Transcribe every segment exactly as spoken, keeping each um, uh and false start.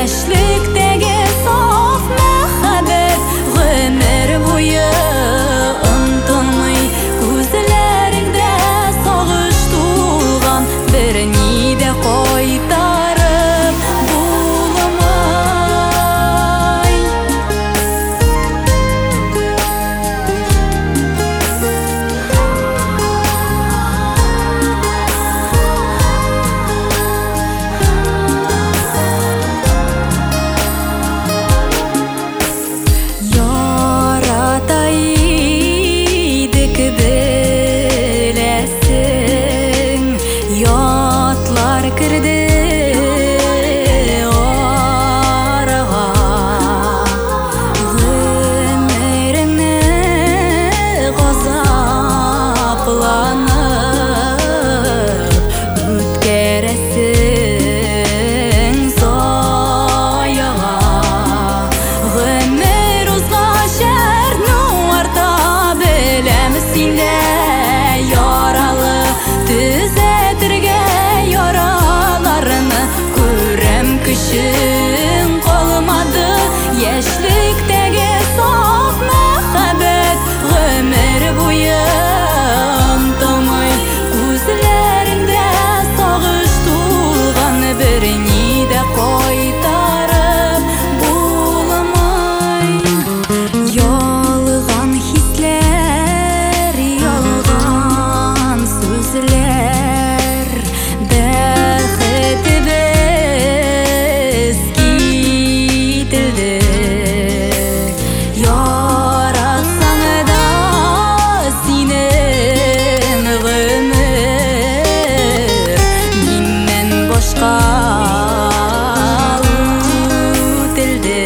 Яшьлектәге саф мәхәббәт гомер буе онтылмый, күзләреңдә сагыш тулган, берни дә кайтарып булмай. Беләсең, ятлар керде арага, гомереңне газапланып үткәрәсең заяга. Гомер узгач әрнү арта, беләмез синдә яралы, төзәтергә яраларны. Күрәм көчең калмады, яшьлектәге саф мәхәббәт гомер буе онтылмый, күзләреңдә сагыш тулган, берни дә кайтарып булмай. Ялган хисләр, ялган сүзләр, бәхетебез кителде. Яратсаң да синең гомер миннән башка үтелде.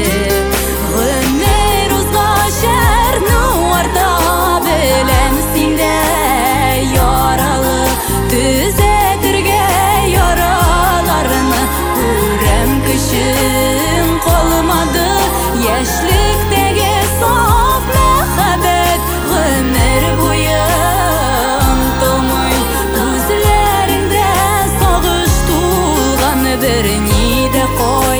Гомер узгач әрнү арта, беләмез синдә яралы, төзәтергә яраларны. Күрәм көчең калмады, яшьлектәге саф мәхәббәт гомер буе онтылмый, күзләреңдә сагыш тулган, берни дә